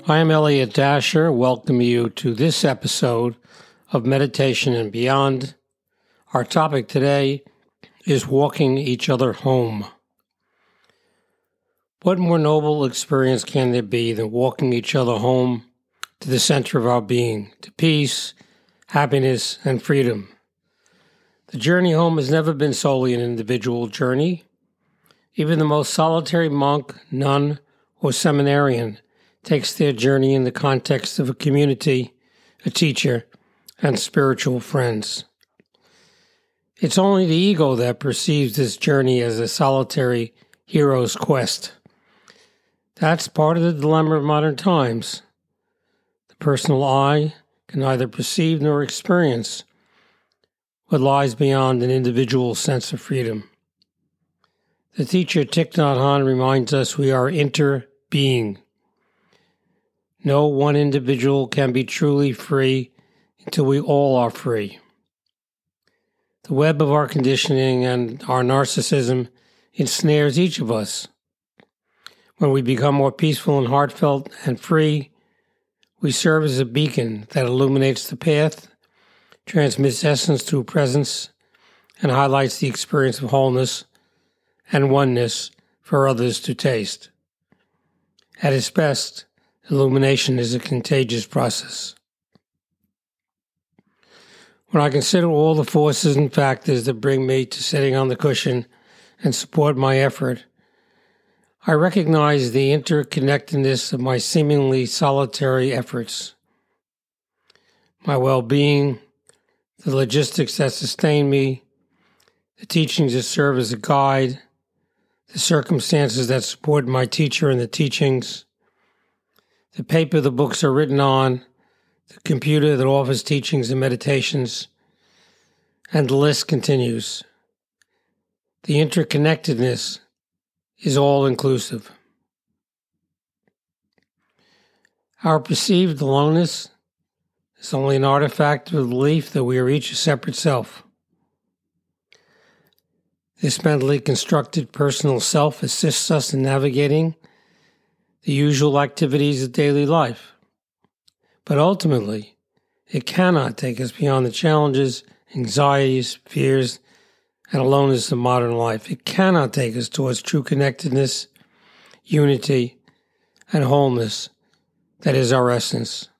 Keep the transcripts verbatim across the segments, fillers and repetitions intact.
I am Elliot Dasher. Welcome you to this episode of Meditation and Beyond. Our topic today is walking each other home. What more noble experience can there be than walking each other home to the center of our being, to peace, happiness, and freedom? The journey home has never been solely an individual journey. Even the most solitary monk, nun, or seminarian takes their journey in the context of a community, a teacher, and spiritual friends. It's only the ego that perceives this journey as a solitary hero's quest. That's part of the dilemma of modern times. The personal I can neither perceive nor experience what lies beyond an individual's sense of freedom. The teacher Thich Nhat Hanh reminds us we are inter-being. No one individual can be truly free until we all are free. The web of our conditioning and our narcissism ensnares each of us. When we become more peaceful and heartfelt and free, we serve as a beacon that illuminates the path, transmits essence through presence, and highlights the experience of wholeness and oneness for others to taste. At its best, illumination is a contagious process. When I consider all the forces and factors that bring me to sitting on the cushion and support my effort, I recognize the interconnectedness of my seemingly solitary efforts. My well-being, the logistics that sustain me, the teachings that serve as a guide, the circumstances that support my teacher and the teachings, the paper the books are written on, the computer that offers teachings and meditations, and the list continues. The interconnectedness is all-inclusive. Our perceived aloneness is only an artifact of the belief that we are each a separate self. This mentally constructed personal self assists us in navigating the usual activities of daily life. But ultimately, it cannot take us beyond the challenges, anxieties, fears, and aloneness of modern life. It cannot take us towards true connectedness, unity, and wholeness that is our essence.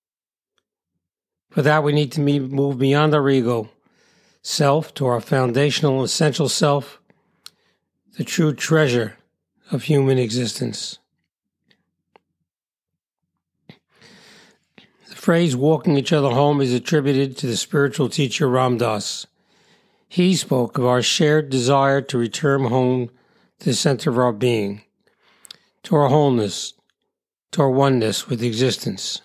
For that, we need to move beyond our ego self to our foundational, essential self, the true treasure of human existence. The phrase walking each other home is attributed to the spiritual teacher Ram Dass. He spoke of our shared desire to return home to the center of our being, to our wholeness, to our oneness with existence.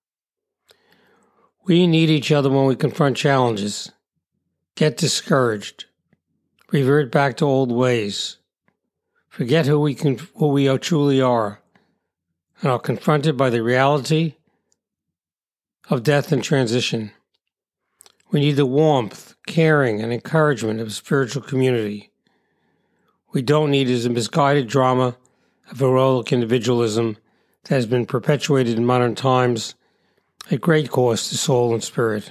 We need each other when we confront challenges, get discouraged, revert back to old ways, forget who we can, who we are, truly are, and are confronted by the reality of death and transition. We need the warmth, caring, and encouragement of a spiritual community. We don't need is a misguided drama of heroic individualism that has been perpetuated in modern times at great cost to soul and spirit.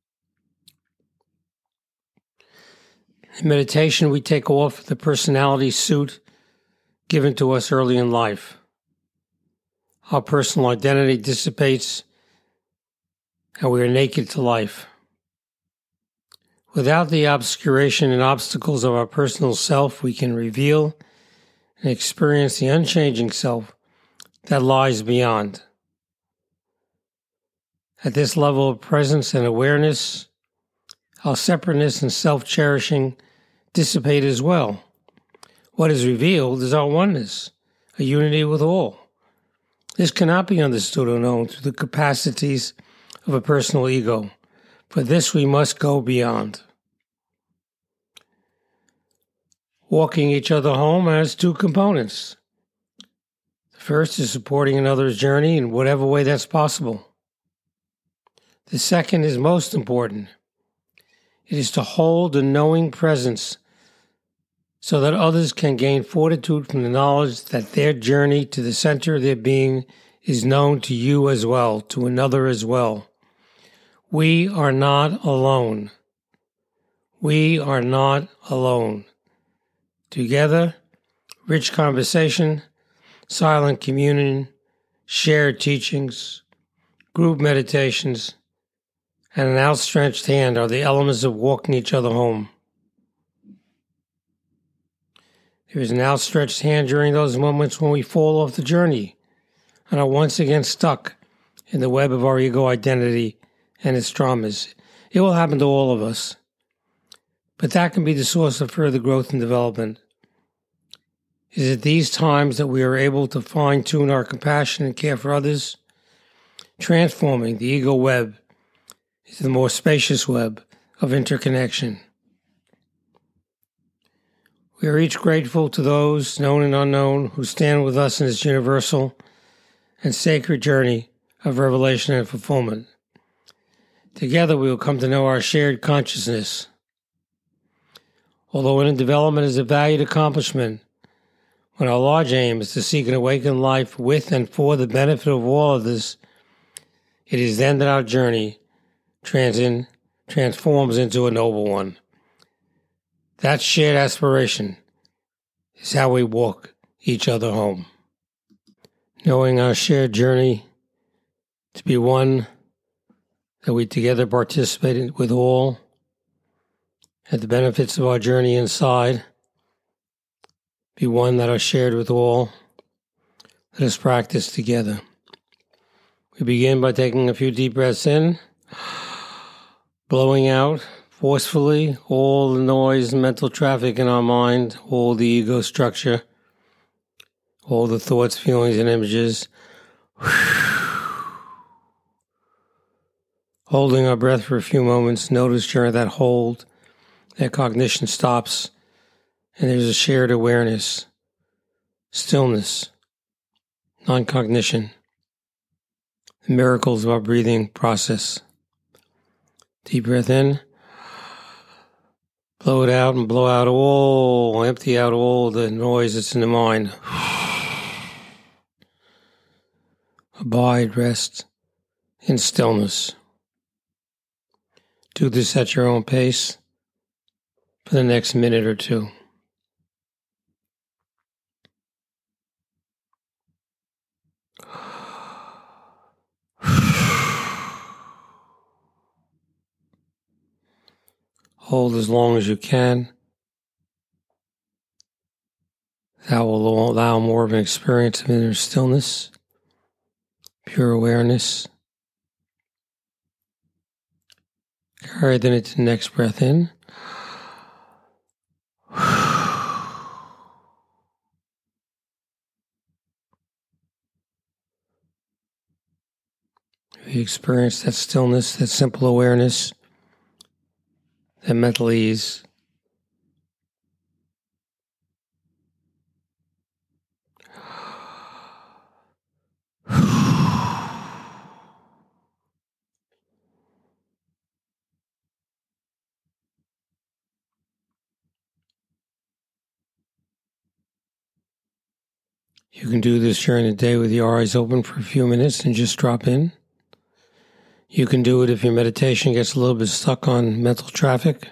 In meditation, we take off the personality suit given to us early in life. Our personal identity dissipates, and we are naked to life. Without the obscuration and obstacles of our personal self, we can reveal and experience the unchanging self that lies beyond. At this level of presence and awareness, our separateness and self-cherishing dissipate as well. What is revealed is our oneness, a unity with all. This cannot be understood or known through the capacities of a personal ego. For this we must go beyond. Walking each other home has two components. The first is supporting another's journey in whatever way that's possible. The second is most important. It is to hold a knowing presence so that others can gain fortitude from the knowledge that their journey to the center of their being is known to you as well, to another as well. We are not alone. We are not alone. Together, rich conversation, silent communion, shared teachings, group meditations, and an outstretched hand are the elements of walking each other home. There is an outstretched hand during those moments when we fall off the journey and are once again stuck in the web of our ego identity and its traumas. It will happen to all of us. But that can be the source of further growth and development. It is at these times that we are able to fine-tune our compassion and care for others, transforming the ego web into the more spacious web of interconnection. We are each grateful to those, known and unknown, who stand with us in this universal and sacred journey of revelation and fulfillment. Together we will come to know our shared consciousness. Although inner development is a valued accomplishment, when our large aim is to seek an awakened life with and for the benefit of all others, it is then that our journey trans in, transforms into a noble one. That shared aspiration is how we walk each other home. Knowing our shared journey to be one that we together participate in with all, and the benefits of our journey inside be one that are shared with all. Let us practice together. We begin by taking a few deep breaths in, blowing out forcefully all the noise and mental traffic in our mind, all the ego structure, all the thoughts, feelings, and images. Holding our breath for a few moments, notice during that hold that cognition stops and there's a shared awareness, stillness, non-cognition, the miracles of our breathing process. Deep breath in, blow it out and blow out all, empty out all the noise that's in the mind. Abide, rest in stillness. Do this at your own pace for the next minute or two. Hold as long as you can. That will allow more of an experience of inner stillness, pure awareness. Carry then into the next breath in. We experience that stillness, that simple awareness, that mental ease. You can do this during the day with your eyes open for a few minutes and just drop in. You can do it if your meditation gets a little bit stuck on mental traffic.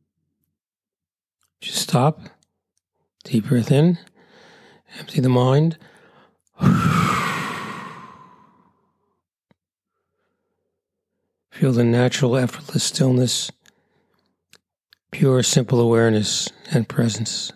Just stop, deep breath in, empty the mind. Feel the natural, effortless stillness, pure, simple awareness and presence.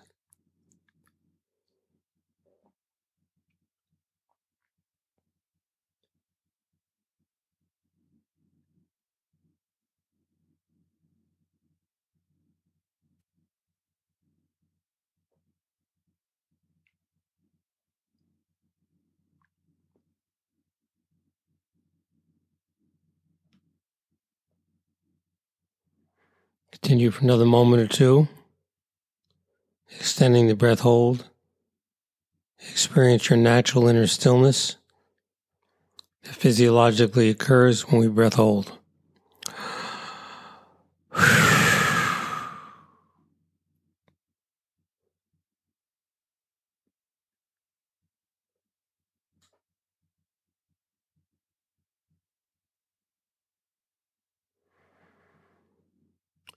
Continue for another moment or two, extending the breath hold. Experience your natural inner stillness that physiologically occurs when we breath hold.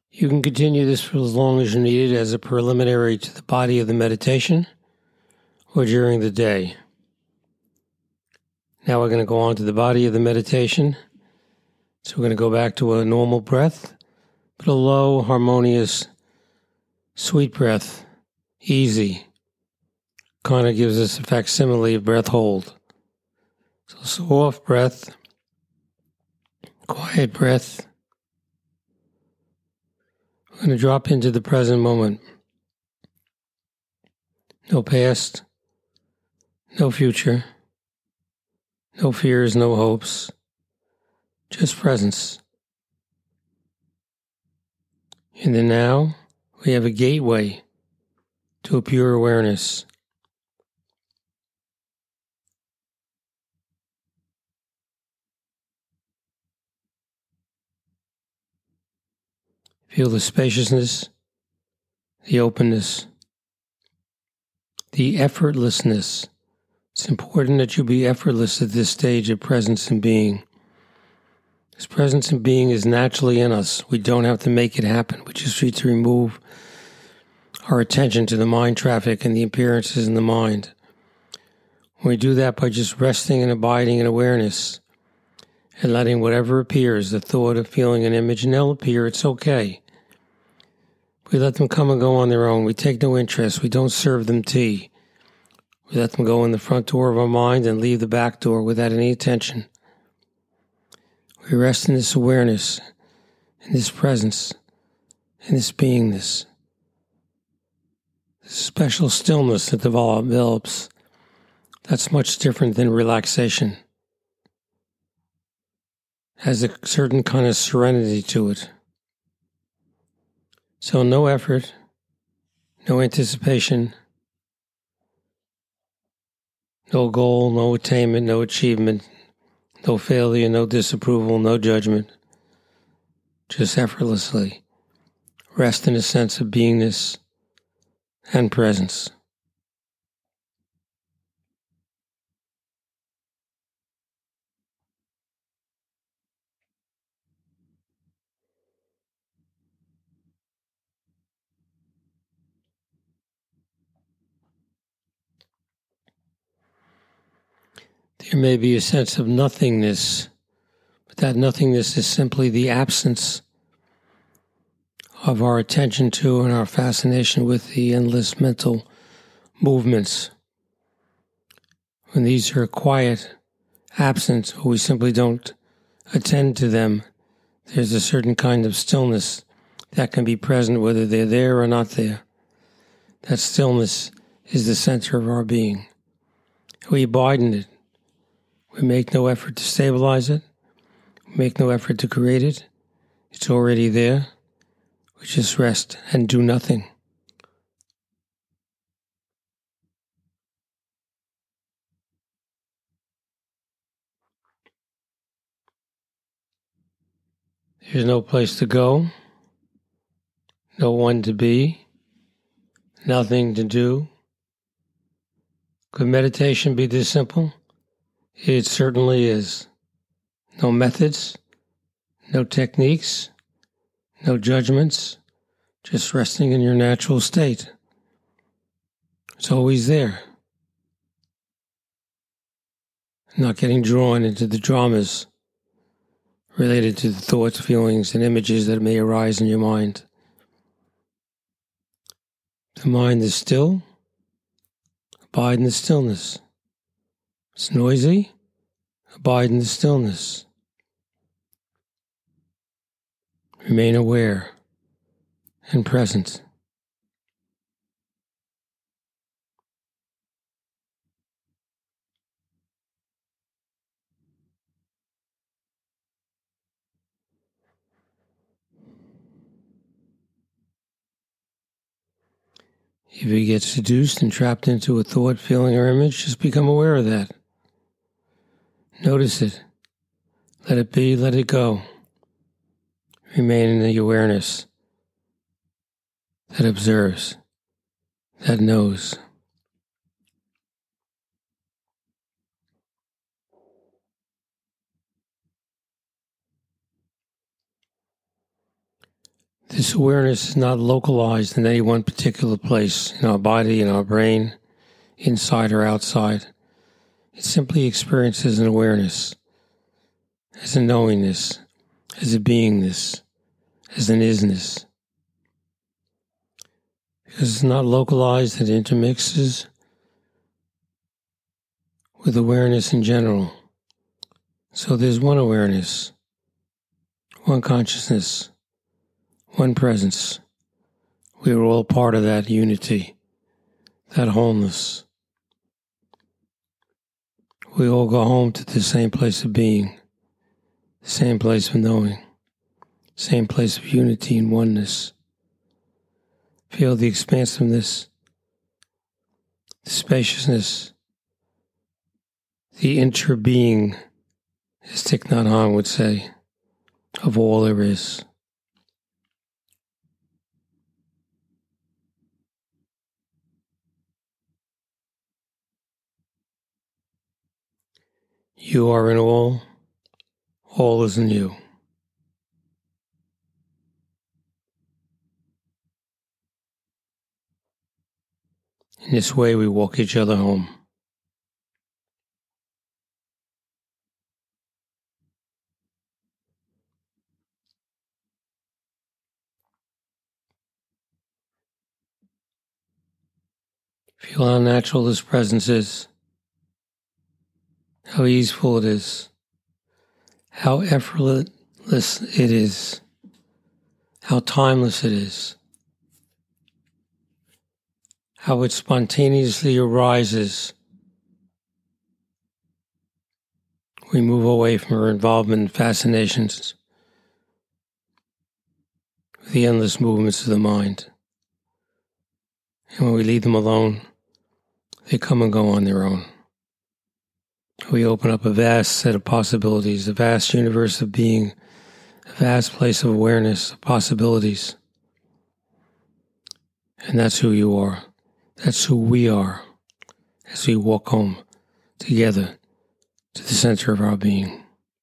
You can continue this for as long as you need it as a preliminary to the body of the meditation or during the day. Now we're going to go on to the body of the meditation. So we're going to go back to a normal breath, but a low, harmonious, sweet breath, easy. Kind of gives us a facsimile of breath hold. So soft breath, quiet breath. We're going to drop into the present moment. No past, no future, no fears, no hopes, just presence. In the now, we have a gateway to a pure awareness. Feel the spaciousness, the openness, the effortlessness. It's important that you be effortless at this stage of presence and being. This presence and being is naturally in us. We don't have to make it happen. We just need to remove our attention to the mind traffic and the appearances in the mind. We do that by just resting and abiding in awareness and letting whatever appears, the thought, a feeling, an image, and they'll appear. It's okay. We let them come and go on their own. We take no interest. We don't serve them tea. We let them go in the front door of our mind and leave the back door without any attention. We rest in this awareness, in this presence, in this beingness. This special stillness that develops, that's much different than relaxation. It has a certain kind of serenity to it. So no effort, no anticipation, no goal, no attainment, no achievement, no failure, no disapproval, no judgment. Just effortlessly rest in a sense of beingness and presence. There may be a sense of nothingness, but that nothingness is simply the absence of our attention to and our fascination with the endless mental movements. When these are quiet, absent, or we simply don't attend to them, there's a certain kind of stillness that can be present whether they're there or not there. That stillness is the center of our being. We abide in it. We make no effort to stabilize it. We make no effort to create it. It's already there. We just rest and do nothing. There's no place to go, no one to be, nothing to do. Could meditation be this simple? It certainly is. No methods, no techniques, no judgments, just resting in your natural state. It's always there. Not getting drawn into the dramas related to the thoughts, feelings, and images that may arise in your mind. The mind is still. Abide in the stillness. It's noisy. Abide in the stillness. Remain aware and present. If you get seduced and trapped into a thought, feeling, or image, just become aware of that. Notice it. Let it be, let it go. Remain in the awareness that observes, that knows. This awareness is not localized in any one particular place in our body, in our brain, inside or outside. It simply experiences an awareness, as a knowingness, as a beingness, as an isness. Because it's not localized, it intermixes with awareness in general. So there's one awareness, one consciousness, one presence. We are all part of that unity, that wholeness. We all go home to the same place of being, the same place of knowing, same place of unity and oneness. Feel the expansiveness, the spaciousness, the interbeing, as Thich Nhat Hanh would say, of all there is. You are in all, all is in you. In this way, we walk each other home. Feel how natural this presence is, how easeful it is, how effortless it is, how timeless it is, how it spontaneously arises. We move away from our involvement and fascinations with the endless movements of the mind. And when we leave them alone, they come and go on their own. We open up a vast set of possibilities, a vast universe of being, a vast place of awareness, of possibilities. And that's who you are. That's who we are as we walk home together to the center of our being.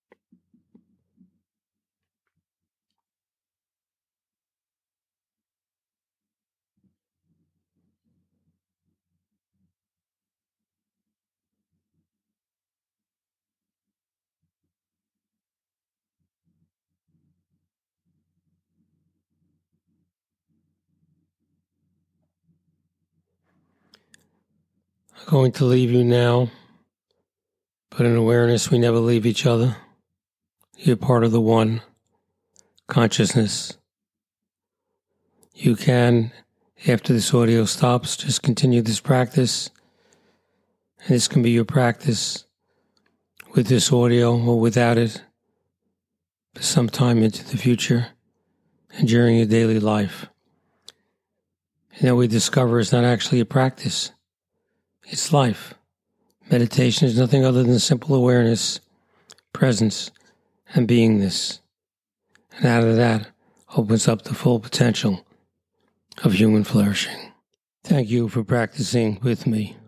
I'm going to leave you now, but in awareness we never leave each other. You're part of the one consciousness. You can, after this audio stops, just continue this practice. And this can be your practice with this audio or without it for some time into the future and during your daily life. And then we discover it's not actually a practice. It's life. Meditation is nothing other than simple awareness, presence, and beingness. And out of that opens up the full potential of human flourishing. Thank you for practicing with me.